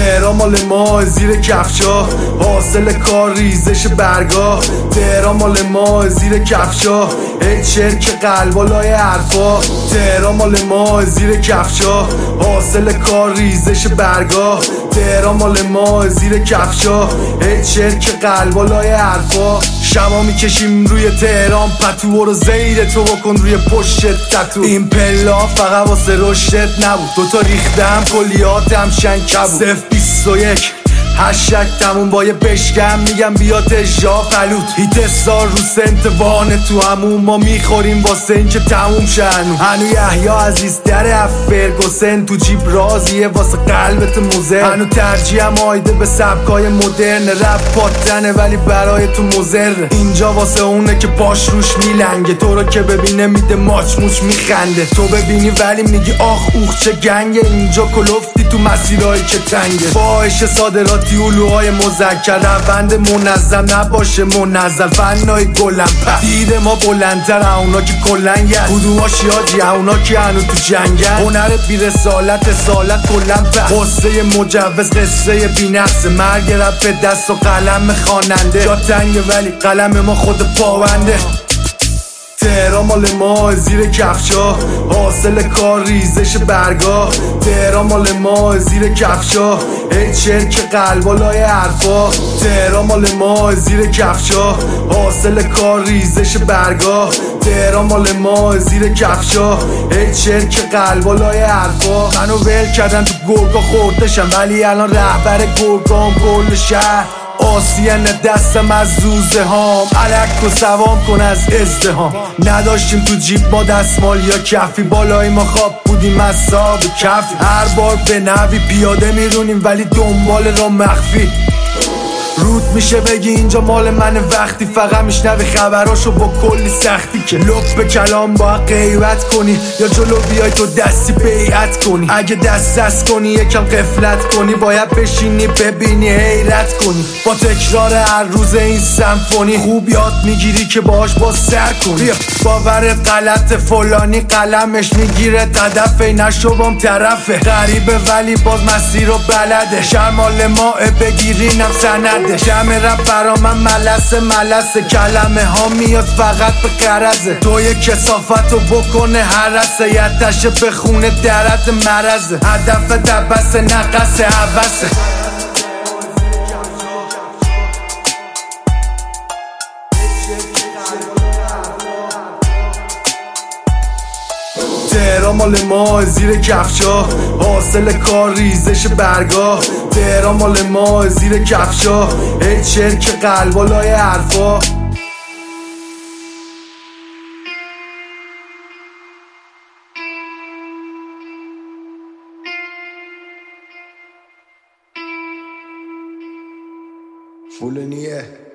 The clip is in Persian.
تهران مال ما زیر کفشا، حاصل کار ریزش برگا. تهران مال ما زیر کفشا، ای چرک قلبا لای حرفا. تهران مال ما زیر کفشا، حاصل کار ریزش برگا. تهران مال ما زیر کفشا، ای چرک قلبا لای حرفا. شما میکشیم روی تهران پتو رو زیر تو بکن روی پشت تتو. این پلا فقط واسه رشدت نبود، دوتا ریختم کلیاتم شنگ بود. 021 هشتگ تموم با یه بشکم میگم بیا تجا پلوت. هیت سار رو سنت وانه تو همون ما میخوریم واسه این که تموم شنو. هنو یحیی عزیز در فرگوسن تو جیب رازیه واسه قلبت موزه. هنو ترجیحم آیده به سبکای مدرن، رپ پاتنه ولی برای تو مزر. اینجا واسه اونه که پاش روش میلنگه، تو رو که ببینه میده ماچ موچ میخنده. تو ببینی ولی میگی آخ اوخ چه گنگه. اینجا کلفتی تو مسیرهایی که تنگه، فاحش صادراتی اولوهای مذکر. روند منظم نباشه منزل، فنای گلم دید ما بلندتر اونا که کلن ید. کدوما شیاجی اونا که هنو تو جنگن. هنرت بی رسالت سالت کلن به قصه مجوز قصه بی نفس. مرگ رب به دست و قلم خواننده، جا تنگه ولی قلم ما خود پاونده. تهران مال ما زیر کفشا، حاصل کار ریزش برگا. تهران مال ما زیر کفشا، ای چرک قلبا لای حرفا. تهران مال ما زیر کفشا، حاصل کار ریزش برگا. تهران مال ما زیر کفشا، ای چرک قلبا لای حرفا. منو ول کردن تو گرگا خوردشم، ولی الان رهبر گرگام کل شهر. آسین دستم از روزه هام، علک و سوام کن از ازدهام. نداشتیم تو جیب ما دستمال یا کفی، بالای ما خواب بودیم از صاحب کفی. هر بار به نوی پیاده میرونیم ولی دنبال را مخفی. رود میشه بگی اینجا مال منه وقتی فقط میشنوی خبراشو با کلی سختی. که لب کلام باید غیبت کنی یا جلو بیای تو دستی بیعت کنی. اگه دست کنی یکم قفلت کنی، باید بشینی ببینی حیرت کنی. با تکرار هر روز این سمفونی خوب یاد میگیری که باهاش با سر کنی. باورت غلط فلانی قلمش میگیره هدف، نشوام طرفه. غریبه ولی باز مسیر رو بلده، شمال ماه بگیرینم سنده. جمع رب برا من ملسه کلمه ها میاد فقط به قرضه. تو یک کسافتو بکنه هرسه، یتشه به خونه درد مرزه. هدف دبس نقص عوضه. تهران مال ما زیر کفشا، حاصل کار ریزش برگا. تهران مال ما زیر کفشا، ای چرک قلبا لای حرفا. فولنیه